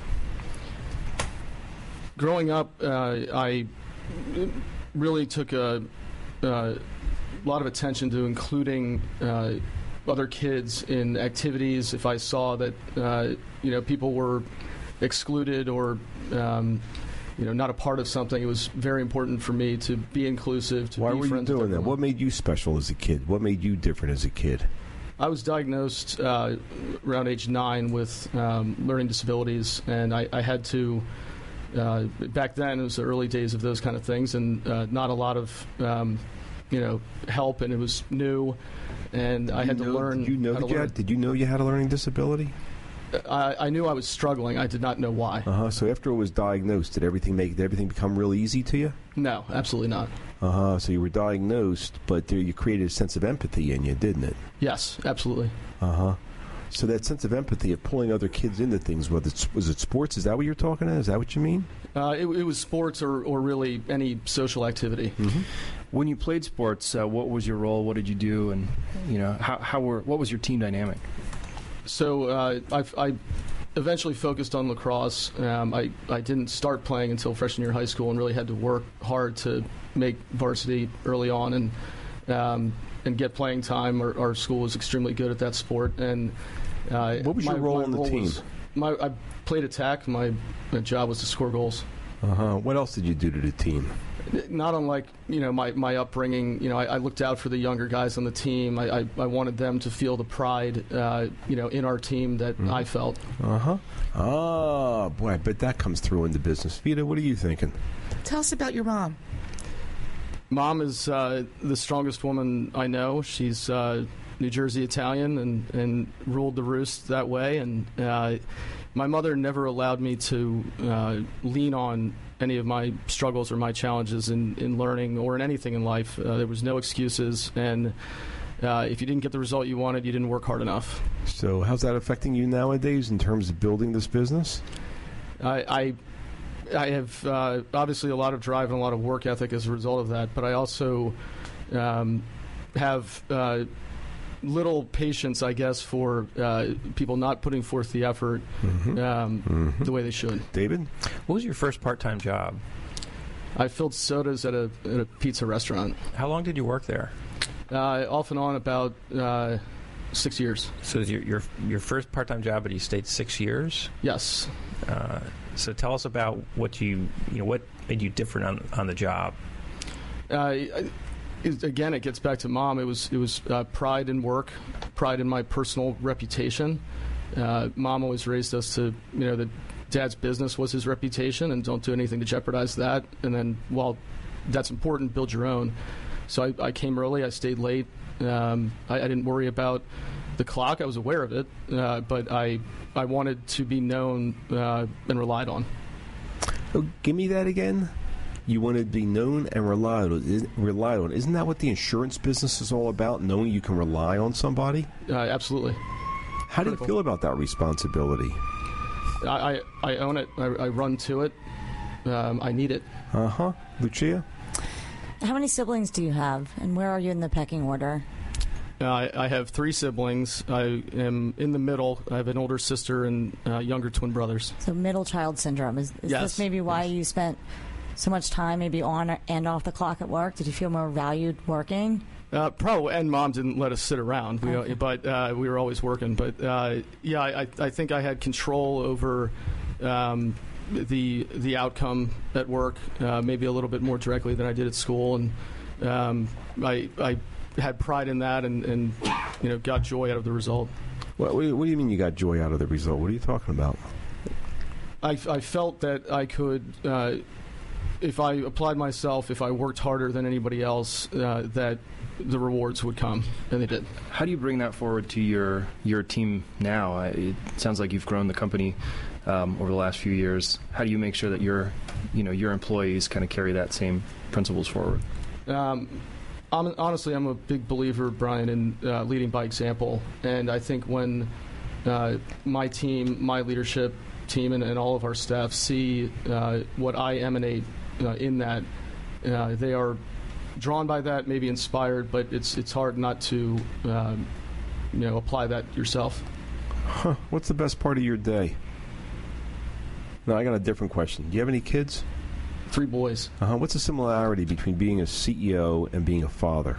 Growing up, uh, I really took a, a lot of attention to including uh, other kids in activities. If I saw that uh, you know people were excluded or um, you know not a part of something, it was very important for me to be inclusive. To Why be were you doing that? What made you special as a kid? What made you different as a kid? I was diagnosed uh, around age nine with um, learning disabilities, and I, I had to. Uh, back then, it was the early days of those kind of things, and uh, not a lot of, um, you know, help, and it was new, and did I had know, to learn. Did you know how that to you learn. had, Did you know you had a learning disability? I, I knew I was struggling. I did not know why. Uh huh. So after it was diagnosed, did everything make did everything become real easy to you? No, absolutely not. Uh huh. So you were diagnosed, but there you created a sense of empathy in you, didn't it? Yes, absolutely. Uh huh. So that sense of empathy of pulling other kids into things, whether it's, was it sports? Is that what you're talking about? Is that what you mean? Uh, it, it was sports or, or really any social activity. Mm-hmm. When you played sports, uh, what was your role? What did you do? And you know, how, how were what was your team dynamic? So uh, I, I eventually focused on lacrosse. Um, I I didn't start playing until freshman year of high school, and really had to work hard to make varsity early on and um, and get playing time. Our, our school was extremely good at that sport. And uh, what was my, your role my on the role team? Was, my I played attack. My, my job was to score goals. Uh huh. What else did you do to the team? Not unlike you know my, my upbringing, you know I, I looked out for the younger guys on the team. I, I, I wanted them to feel the pride, uh, you know, in our team that mm-hmm. I felt. Uh huh. Oh boy, I bet that comes through in the business. Vita, what are you thinking? Tell us about your mom. Mom is uh, the strongest woman I know. She's uh, New Jersey Italian and, and ruled the roost that way. And uh, my mother never allowed me to uh, lean on any of my struggles or my challenges in, in learning or in anything in life. Uh, there was no excuses, and uh, if you didn't get the result you wanted, you didn't work hard enough. So how's that affecting you nowadays in terms of building this business? I I, I have uh, obviously a lot of drive and a lot of work ethic as a result of that, but I also um, have uh, little patience, I guess, for uh, people not putting forth the effort mm-hmm. Um, mm-hmm. the way they should. David? What was your first part-time job? I filled sodas at a, at a pizza restaurant. How long did you work there? Uh, off and on about uh, six years. So your, your your first part-time job, but you stayed six years? Yes. Uh, So tell us about what you, you know, what made you different on, on the job. Uh, it, again, it gets back to Mom. It was it was uh, pride in work, pride in my personal reputation. Uh, Mom always raised us to, you know, that Dad's business was his reputation, and don't do anything to jeopardize that. And then, while that's important, build your own. So I, I came early. I stayed late. Um, I, I didn't worry about the clock. I was aware of it, uh, but I I wanted to be known uh, and relied on. Oh, give me that again. You want to be known and relied on. Is, relied on. Isn't that what the insurance business is all about? Knowing you can rely on somebody. Uh, absolutely. How Critical. do you feel about that responsibility? I, I, I own it. I, I run to it. Um, I need it. Uh huh. Lucia? How many siblings do you have, and where are you in the pecking order? Uh, I, I have three siblings. I am in the middle. I have an older sister and uh, younger twin brothers. So middle child syndrome. Is, is Yes. this maybe why you spent so much time maybe on and off the clock at work? Did you feel more valued working? Uh, probably, and Mom didn't let us sit around. We, Okay. But uh, we were always working. But uh, yeah, I, I think I had control over um, the the outcome at work, uh, maybe a little bit more directly than I did at school, and um, I I had pride in that, and, and you know got joy out of the result. What, what do you- what do you mean you got joy out of the result? What are you talking about? I, I felt that I could, uh, if I applied myself, if I worked harder than anybody else, uh, that the rewards would come, and they did. How do you bring that forward to your your team now? I, it sounds like you've grown the company um, over the last few years. How do you make sure that your you know your employees kind of carry that same principles forward? Um, I'm, honestly, I'm a big believer, Brian, in uh, leading by example, and I think when uh, my team, my leadership team, and, and all of our staff see uh, what I emanate uh, in that, uh, they are drawn by that, maybe inspired, but it's it's hard not to um, you know apply that yourself. Huh. What's the best part of your day? No, I got a different question. Do you have any kids? Three boys. Uh-huh. What's the similarity between being a C E O and being a father?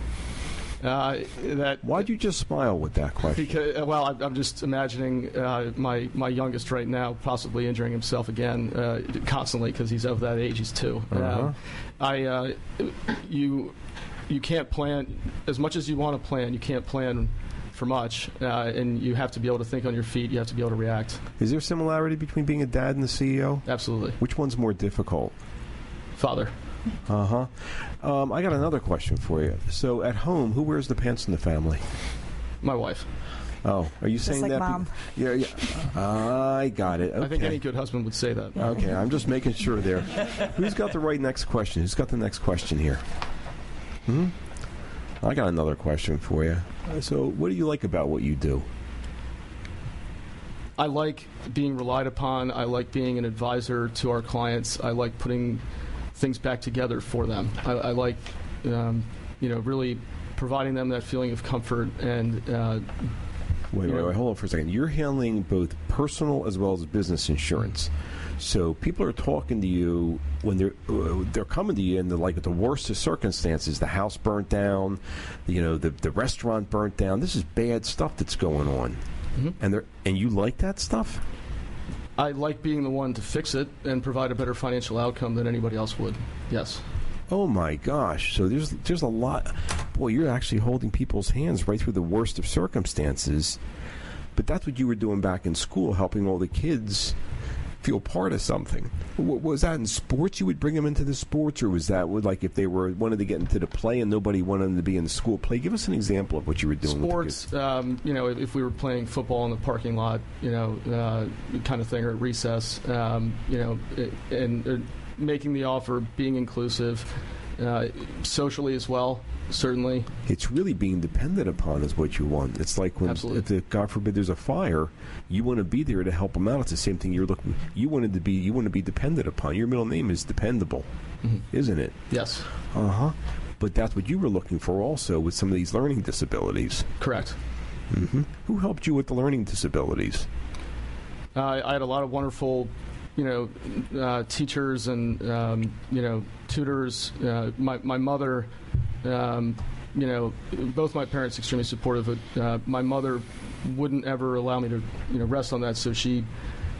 Uh, that Why'd you just smile with that question? Because, well, I'm, I'm just imagining uh, my my youngest right now possibly injuring himself again uh, constantly because he's of that age. He's two. Uh-huh. Um, I uh, you you can't plan as much as you want to plan. You can't plan for much, uh, and you have to be able to think on your feet. You have to be able to react. Is there similarity between being a dad and the C E O? Absolutely. Which one's more difficult? Father. Uh-huh. Um, I got another question for you. So at home, who wears the pants in the family? My wife. Oh, are you Just saying like that? be- Mom. yeah, yeah. I got it. Okay. I think any good husband would say that. Okay, I'm just making sure there. Who's got the right next question? Who's got the next question here? Hmm? I got another question for you. So, what do you like about what you do? I like being relied upon. I like being an advisor to our clients. I like putting things back together for them. I, I like, um, you know, really providing them that feeling of comfort and. Uh, Wait, you wait, know, wait, hold on for a second. You're handling both personal as well as business insurance. So people are talking to you when they're uh, they're coming to you in the like the worst of circumstances. The house burnt down, you know, the the restaurant burnt down. This is bad stuff that's going on, mm-hmm. and they're and you like that stuff. I like being the one to fix it and provide a better financial outcome than anybody else would. Yes. Oh my gosh! So there's there's a lot. Boy, you're actually holding people's hands right through the worst of circumstances. But that's what you were doing back in school, helping all the kids feel part of something. W- was that in sports? You would bring them into the sports, or was that with, like if they were wanted to get into the play and nobody wanted them to be in the school play? Give us an example of what you were doing. Sports, um, you know, if, if we were playing football in the parking lot, you know, uh, kind of thing, or at recess, um, you know, it, and uh, making the offer, being inclusive, uh, socially as well, certainly. It's really being dependent upon is what you want. It's like when, Absolutely. if the, God forbid, there's a fire, you want to be there to help them out. It's the same thing. You're looking. You wanted to be. You want to be dependent upon. Your middle name is dependable, mm-hmm. isn't it? Yes. Uh huh. But that's what you were looking for also with some of these learning disabilities. Correct. Mm-hmm. Who helped you with the learning disabilities? Uh, I had a lot of wonderful, you know, uh, teachers and um, you know tutors. Uh, my my mother, um, you know, both my parents extremely supportive. But uh, my mother wouldn't ever allow me to, you know, rest on that. So she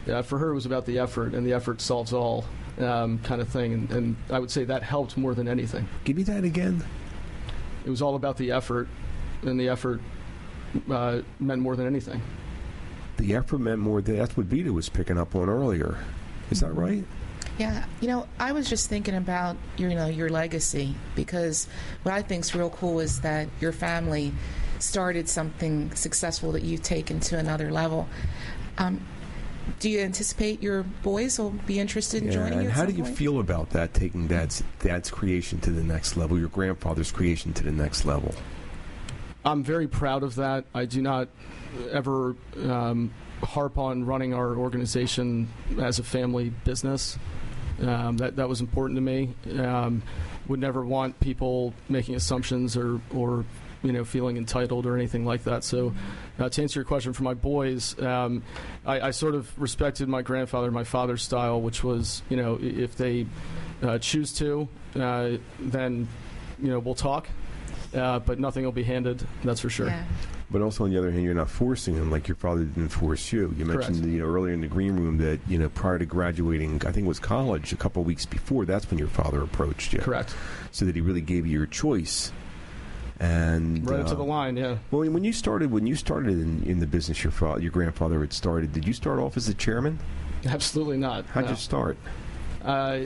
Uh, for her, it was about the effort, and the effort solves all um, kind of thing. And, and I would say that helped more than anything. Give me that again. It was all about the effort, and the effort uh, meant more than anything. The effort meant more than, that's what Vita was picking up on earlier. Is that right? Yeah, you know, I was just thinking about your, you know, your legacy, because what I think is real cool is that your family started something successful that you've taken to another level. Um, do you anticipate your boys will be interested in yeah, joining you? And at how some do you point? feel about that, taking dad's dad's creation to the next level, your grandfather's creation to the next level? I'm very proud of that. I do not ever um, harp on running our organization as a family business. Um, that that was important to me. Um, would never want people making assumptions or, or you know, feeling entitled or anything like that. So, uh, to answer your question, for my boys, um, I, I sort of respected my grandfather, my father's style, which was, you know, if they uh, choose to, uh, then, you know, we'll talk, uh, but nothing will be handed. That's for sure. Yeah. But also, on the other hand, you're not forcing him like your father didn't force you. You mentioned, Correct. you know, earlier in the green room that, you know, prior to graduating, I think it was college, a couple of weeks before, that's when your father approached you. Correct. So that he really gave you your choice. And Right uh, up to the line, yeah. Well, when you started, when you started in, in the business your father, your grandfather had started, did you start off as the chairman? Absolutely not. How'd no. you start? Uh,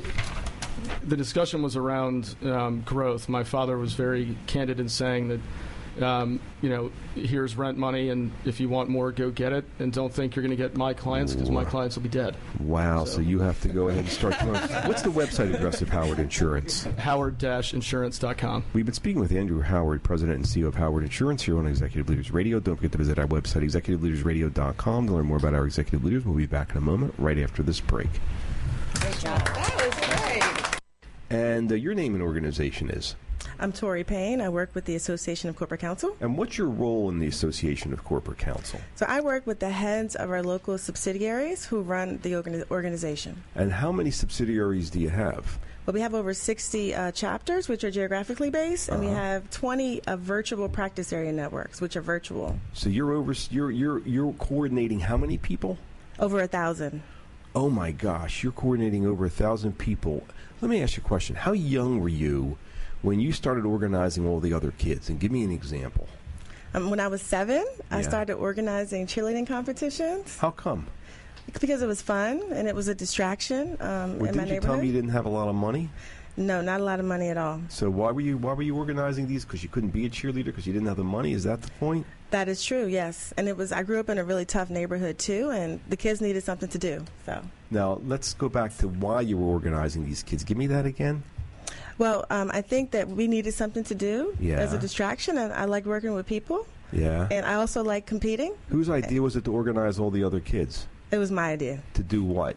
the discussion was around um, growth. My father was very candid in saying that, um, you know, here's rent money, and if you want more, go get it, and don't think you're going to get my clients, because my clients will be dead. Wow, so. so you have to go ahead and start. What's the website address of Howard Insurance? Howard Insurance dot com. We've been speaking with Andrew Howard, President and C E O of Howard Insurance, here on Executive Leaders Radio. Don't forget to visit our website, executive leaders radio dot com, to learn more about our executive leaders. We'll be back in a moment, right after this break. Great job. That was great. And uh, your name and organization is? I'm Tori Payne. I work with the Association of Corporate Counsel. And what's your role in the Association of Corporate Counsel? So I work with the heads of our local subsidiaries who run the organi- organization. And how many subsidiaries do you have? Well, we have over sixty uh, chapters, which are geographically based, and uh-huh. we have twenty uh, virtual practice area networks, which are virtual. So you're over, you're you're you're coordinating how many people? Over a thousand. Oh my gosh, you're coordinating over a thousand people. Let me ask you a question. How young were you when you started organizing all the other kids? And give me an example. Um, when I was seven, Yeah. I started organizing cheerleading competitions. How come? Because it was fun and it was a distraction um, Well, in my didn't you neighborhood. tell me you didn't have a lot of money? No, not a lot of money at all. So why were you why were you organizing these? Because you couldn't be a cheerleader because you didn't have the money? Is that the point? That is true, yes. And it was. I grew up in a really tough neighborhood too, and the kids needed something to do. So. Now let's go back to why you were organizing these kids. Give me that again. Well, um, I think that we needed something to do Yeah. as a distraction, and I like working with people. Yeah. And I also like competing. Whose idea was it to organize all the other kids? It was my idea. To do what?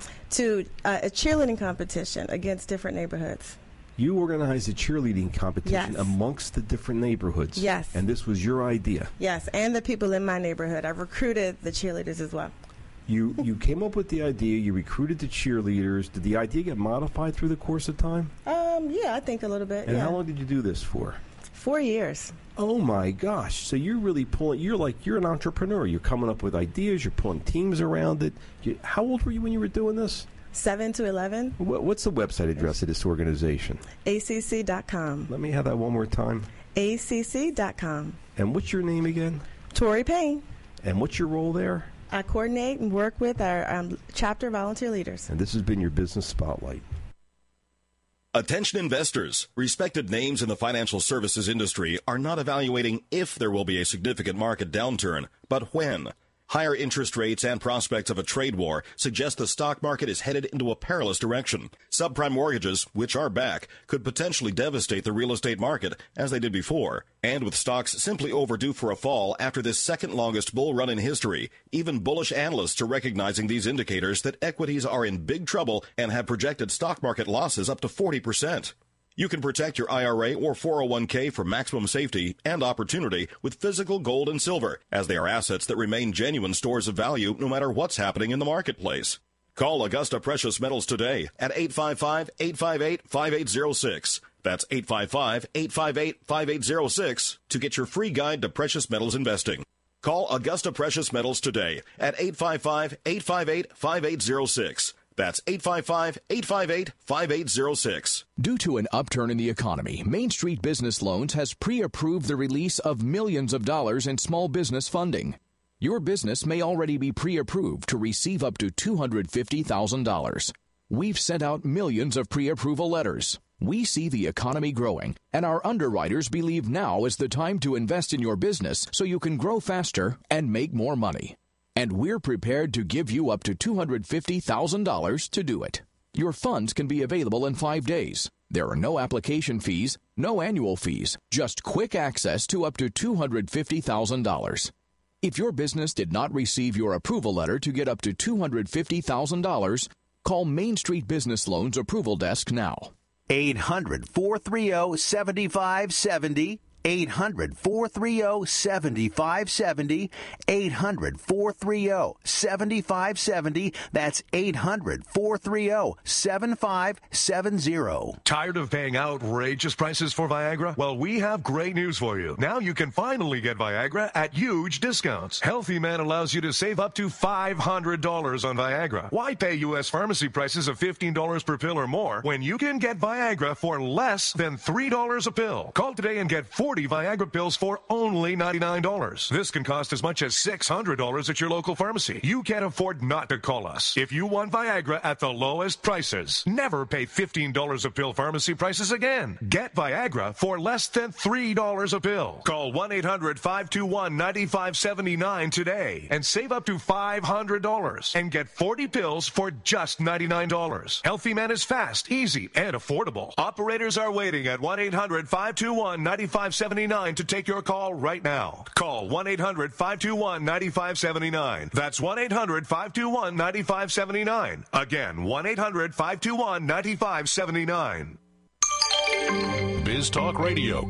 To uh, a cheerleading competition against different neighborhoods. You organized a cheerleading competition Yes. amongst the different neighborhoods. Yes. And this was your idea. Yes, and the people in my neighborhood. I recruited the cheerleaders as well. You you came up with the idea, you recruited the cheerleaders. Did the idea get modified through the course of time? Um, yeah, I think a little bit. And yeah. how long did you do this for? Four years. Oh my gosh. So you're really pulling, you're like, you're an entrepreneur. You're coming up with ideas, you're pulling teams around it. You, how old were you when you were doing this? Seven to eleven. What, what's the website address of this organization? A C C dot com. Let me have that one more time. A C C dot com. And what's your name again? Tori Payne. And what's your role there? I coordinate and work with our um, chapter volunteer leaders. And this has been your Business Spotlight. Attention investors. Respected names in the financial services industry are not evaluating if there will be a significant market downturn, but when. Higher interest rates and prospects of a trade war suggest the stock market is headed into a perilous direction. Subprime mortgages, which are back, could potentially devastate the real estate market as they did before. And with stocks simply overdue for a fall after this second longest bull run in history, even bullish analysts are recognizing these indicators that equities are in big trouble and have projected stock market losses up to forty percent. You can protect your I R A or four oh one k for maximum safety and opportunity with physical gold and silver, as they are assets that remain genuine stores of value no matter what's happening in the marketplace. Call Augusta Precious Metals today at eight five five, eight five eight, five eight zero six. That's eight five five, eight five eight, five eight zero six to get your free guide to precious metals investing. Call Augusta Precious Metals today at eight five five, eight five eight, five eight zero six. That's eight five five, eight five eight, five eight zero six. Due to an upturn in the economy, Main Street Business Loans has pre-approved the release of millions of dollars in small business funding. Your business may already be pre-approved to receive up to two hundred fifty thousand dollars. We've sent out millions of pre-approval letters. We see the economy growing, and our underwriters believe now is the time to invest in your business so you can grow faster and make more money. And we're prepared to give you up to two hundred fifty thousand dollars to do it. Your funds can be available in five days. There are no application fees, no annual fees, just quick access to up to two hundred fifty thousand dollars. If your business did not receive your approval letter to get up to two hundred fifty thousand dollars, call Main Street Business Loans Approval Desk now. eight hundred, four three zero, seven five seven zero. eight hundred, four three zero, seven five seven zero. eight hundred, four three zero, seven five seven zero. That's eight hundred, four three zero, seven five seven zero. Tired of paying outrageous prices for Viagra? Well, we have great news for you. Now you can finally get Viagra at huge discounts. Healthy Man allows you to save up to five hundred dollars on Viagra. Why pay U S pharmacy prices of fifteen dollars per pill or more when you can get Viagra for less than three dollars a pill? Call today and get forty Viagra pills for only ninety-nine dollars. This can cost as much as six hundred dollars at your local pharmacy. You can't afford not to call us. If you want Viagra at the lowest prices, never pay fifteen dollars a pill pharmacy prices again. Get Viagra for less than three dollars a pill. Call one eight hundred, five two one, nine five seven nine today and save up to five hundred dollars and get forty pills for just ninety-nine dollars. Healthy Man is fast, easy, and affordable. Operators are waiting at one eight hundred, five two one, nine five seven nine to take your call right now. Call one eight hundred, five two one, nine five seven nine. That's one eight hundred, five two one, nine five seven nine. Again, one eight hundred, five two one, nine five seven nine. Biz Talk Radio.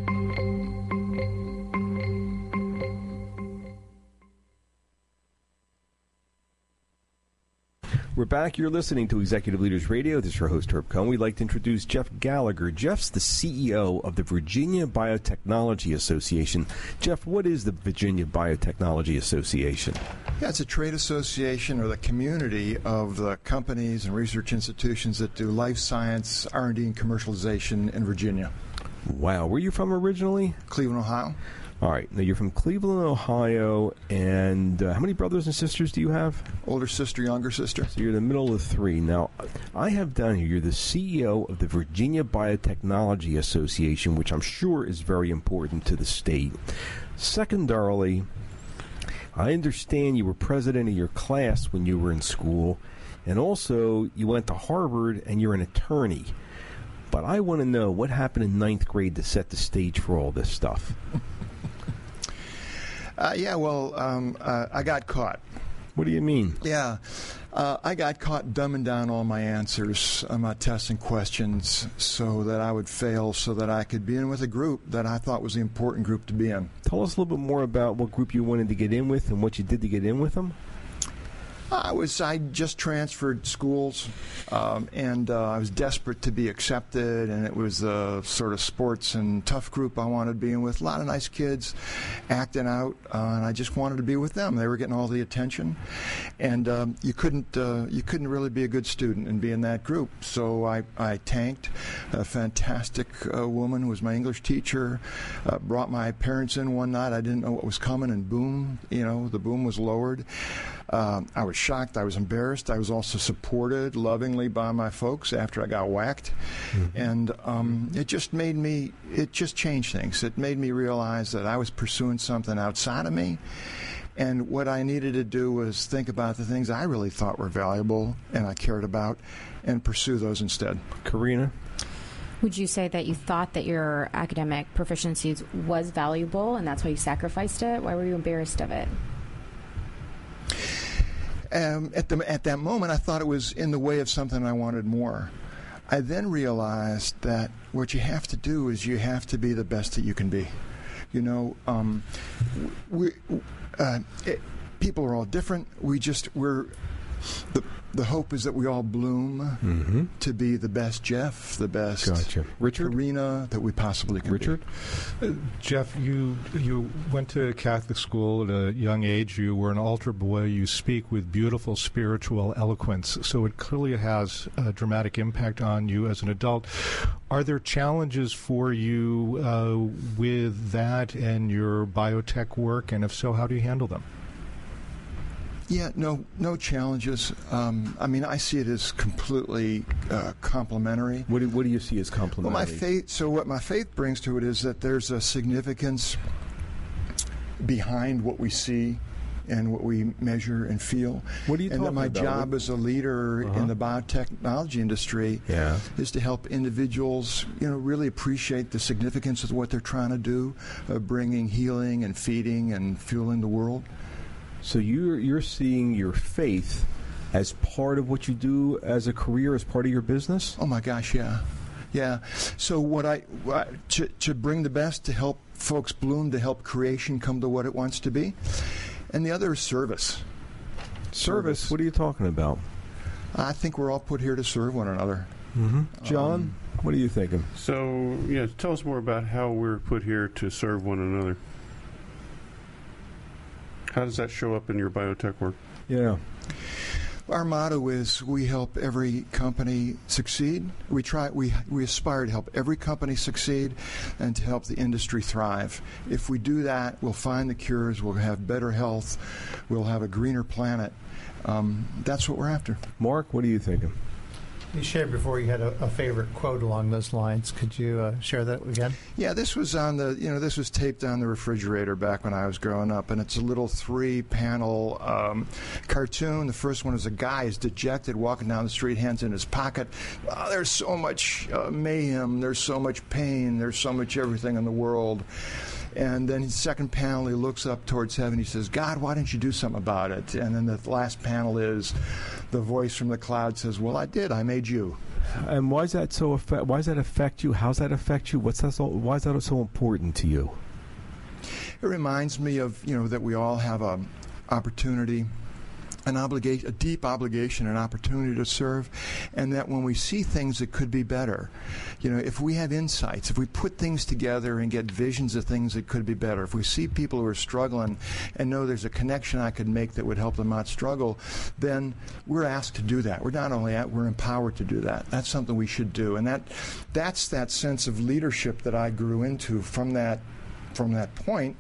We're back. You're listening to Executive Leaders Radio. This is your host, Herb Cohen. We'd like to introduce Jeff Gallagher. Jeff's the C E O of the Virginia Biotechnology Association. Jeff, what is the Virginia Biotechnology Association? Yeah, it's a trade association or the community of the companies and research institutions that do life science, R and D, and commercialization in Virginia. Wow. Where are you from originally? Cleveland, Ohio. All right. Now, you're from Cleveland, Ohio, and uh, how many brothers and sisters do you have? Older sister, younger sister. So you're in the middle of three. Now, I have down here, you're the C E O of the Virginia Biotechnology Association, which I'm sure is very important to the state. Secondarily, I understand you were president of your class when you were in school, and also you went to Harvard and you're an attorney. But I want to know what happened in ninth grade to set the stage for all this stuff. Uh, yeah, well, um, uh, I got caught. What do you mean? Yeah, uh, I got caught dumbing down all my answers on my tests and questions so that I would fail, so that I could be in with a group that I thought was the important group to be in. Tell us a little bit more about what group you wanted to get in with and what you did to get in with them. I was I just transferred schools, um, and uh, I was desperate to be accepted, and it was the sort of sports and tough group I wanted to be in with. A lot of nice kids acting out, uh, and I just wanted to be with them. They were getting all the attention, and um, you couldn't uh, you couldn't really be a good student and be in that group. So I, I tanked. A fantastic uh, woman who was my English teacher uh, brought my parents in one night. I didn't know what was coming, and boom, you know, the boom was lowered. Uh, I was shocked. I was embarrassed. I was also supported lovingly by my folks after I got whacked. Mm-hmm. And um, it just made me, it just changed things. It made me realize that I was pursuing something outside of me. And what I needed to do was think about the things I really thought were valuable and I cared about and pursue those instead. Karina? Would you say that you thought that your academic proficiencies was valuable and that's why you sacrificed it? Why were you embarrassed of it? Um, at the at that moment, I thought it was in the way of something I wanted more. I then realized that what you have to do is you have to be the best that you can be. You know, um, we uh, it, people are all different. We just we're the the hope is that we all bloom mm-hmm. to be the best Jeff, the best gotcha. Richard? Karina that we possibly can Richard? be. Uh, Jeff, you you went to Catholic school at a young age. You were an altar boy. You speak with beautiful spiritual eloquence. So it clearly has a dramatic impact on you as an adult. Are there challenges for you uh, with that and your biotech work? And if so, how do you handle them? Yeah, no, no challenges. Um, I mean, I see it as completely uh, complementary. What do, what do you see as complementary? Well, my faith. So, what my faith brings to it is that there's a significance behind what we see and what we measure and feel. What are you and talking that my about? job What? as a leader Uh-huh. in the biotechnology industry yeah. is to help individuals, you know, really appreciate the significance of what they're trying to do, of bringing healing and feeding and fueling the world. So you're you're seeing your faith as part of what you do as a career, as part of your business? Oh my gosh, yeah, yeah. So what I what, to to bring the best, to help folks bloom, to help creation come to what it wants to be, and the other is service. Service. What are you talking about? I think we're all put here to serve one another. Mm-hmm. John, Um, what are you thinking? So, yeah, tell us more about how we're put here to serve one another. How does that show up in your biotech work? Yeah. Our motto is we help every company succeed. We try we we aspire to help every company succeed and to help the industry thrive. If we do that, we'll find the cures, we'll have better health, we'll have a greener planet. Um, that's what we're after. Mark, what are you thinking? You shared before you had a, a favorite quote along those lines. Could you uh, share that again? Yeah, this was on the, you know, this was taped on the refrigerator back when I was growing up, and it's a little three-panel um, cartoon. The first one is a guy is dejected, walking down the street, hands in his pocket. Oh, there's so much uh, mayhem, there's so much pain, there's so much everything in the world. And then his second panel, he looks up towards heaven. He says, God, why didn't you do something about it? And then the last panel is the voice from the cloud says, well, I did. I made you. And why is that so? Affect, why does that affect you? How does that affect you? What's that? So, why is that so important to you? It reminds me of, you know, that we all have a opportunity, an obligation, a deep obligation, an opportunity to serve, and that when we see things that could be better, you know, if we have insights, if we put things together and get visions of things that could be better, if we see people who are struggling and know there's a connection I could make that would help them not struggle, then we're asked to do that. We're not only at, we're empowered to do that. That's something we should do, and that that's that sense of leadership that I grew into from that from that point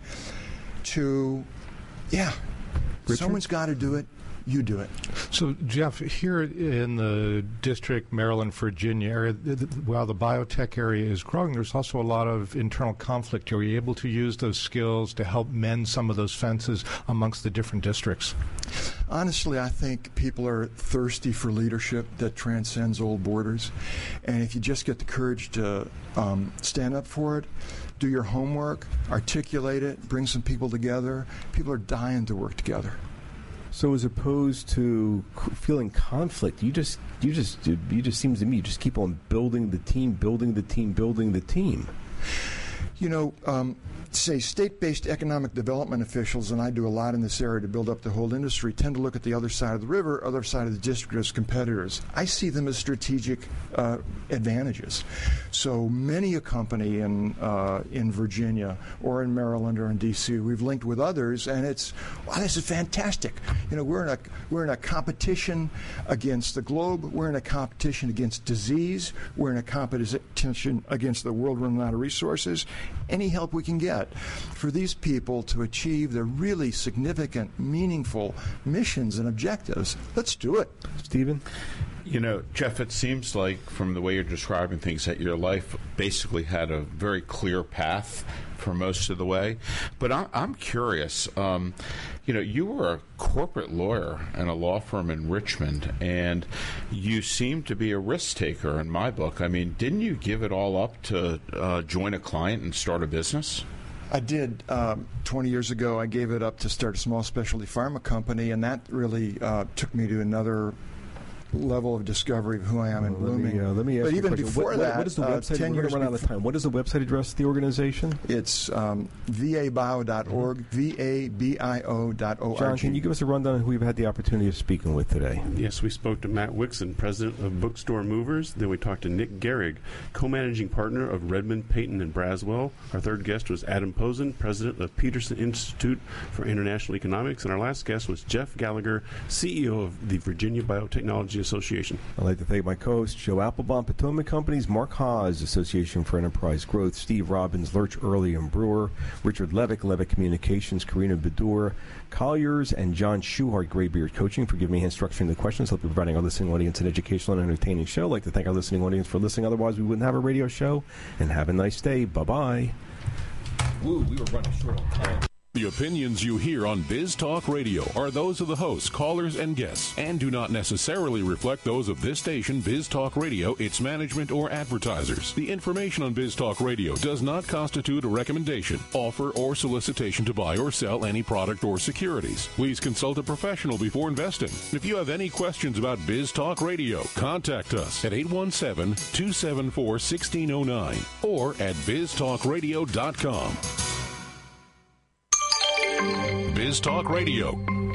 to, yeah, Richard? Someone's got to do it. You do it. So, Jeff, here in the District, Maryland, Virginia area, th- th- while the biotech area is growing, there's also a lot of internal conflict. Are you able to use those skills to help mend some of those fences amongst the different districts? Honestly, I think people are thirsty for leadership that transcends old borders. And if you just get the courage to um, stand up for it, do your homework, articulate it, bring some people together, people are dying to work together. So, as opposed to c- feeling conflict, you just, you just, you just seems to me, you just keep on building the team, building the team, building the team. You know, um, say state-based economic development officials, and I do a lot in this area to build up the whole industry, tend to look at the other side of the river, other side of the district as competitors. I see them as strategic uh, advantages. So many a company in uh, in Virginia or in Maryland or in D C, we've linked with others, and it's, wow, this is fantastic. You know, we're in a we're in a competition against the globe. We're in a competition against disease. We're in a competition against the world running out of resources. Any help we can get for these people to achieve their really significant, meaningful missions and objectives, let's do it. Stephen? You know, Jeff, it seems like from the way you're describing things that your life basically had a very clear path for most of the way. But I'm, I'm curious, um, you know, you were a corporate lawyer in a law firm in Richmond, and you seem to be a risk taker in my book. I mean, didn't you give it all up to uh, join a client and start a business? I did. Um, twenty years ago, I gave it up to start a small specialty pharma company, and that really uh, took me to another level of discovery of who I am in Let Blooming. me, uh, let me ask but you a even question. before what, that, what is the uh, website? ten We're years going to run out of time. What is the website address of the organization? It's um, v a bio dot org, V A B I O dot O R G. John, can you give us a rundown on who we've had the opportunity of speaking with today? Yes, we spoke to Matt Wixon, president of Bookstore Movers. Then we talked to Nick Gehrig, co-managing partner of Redmond, Peyton, and Braswell. Our third guest was Adam Posen, president of Peterson Institute for International Economics. And our last guest was Jeff Gallagher, C E O of the Virginia Biotechnology Association. I'd like to thank my co-hosts, Joe Applebaum, Potomac Companies, Mark Haas, Association for Enterprise Growth, Steve Robbins, Lurch, Early, and Brewer, Richard Levick, Levick Communications, Karina Bedour, Colliers, and John Schuhart, Graybeard Coaching, for giving me instruction in the questions. I'll be providing our listening audience an educational and entertaining show. I'd like to thank our listening audience for listening. Otherwise, we wouldn't have a radio show. And have a nice day. Bye-bye. Woo, we were running short on time. The opinions you hear on Biz Talk Radio are those of the hosts, callers, and guests, and do not necessarily reflect those of this station, Biz Talk Radio, its management, or advertisers. The information on Biz Talk Radio does not constitute a recommendation, offer, or solicitation to buy or sell any product or securities. Please consult a professional before investing. If you have any questions about Biz Talk Radio, contact us at eight one seven, two seven four, one six zero nine or at biz talk radio dot com. Biz Talk Radio.